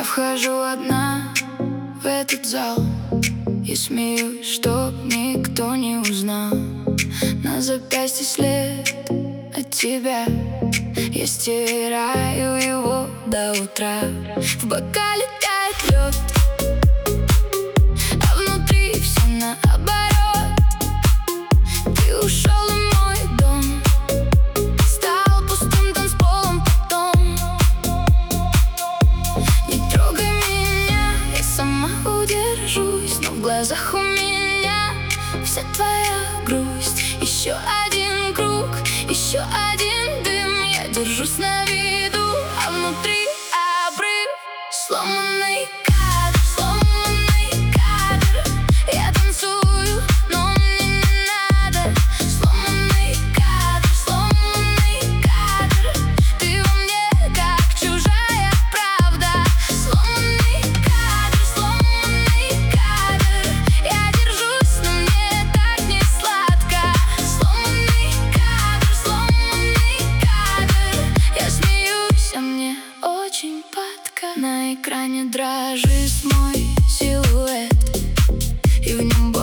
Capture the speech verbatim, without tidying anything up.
Я вхожу одна в этот зал и смеюсь, чтоб никто не узнал. На запястье след от тебя, я стираю его до утра. В бокале тает лед, а внутри все наоборот. Ты ушел, и мой дом стал пустым танцполом потом. Не трогай меня, я сама удержусь, но в глазах у меня вся твоя грусть. Еще один круг, еще один дым, я держусь на виду, а внутри обрыв. Сломанный кадр, сломанный кадр, я танцую, но мне не надо. Сломанный кадр, сломанный кадр, ты во мне как чужая правда. Сломанный кадр, сломанный кадр, я держусь, но мне так не сладко. Сломанный кадр, сломанный кадр, я смеюсь, а мне очень падко. На экране дрожит мой силуэт, и в нем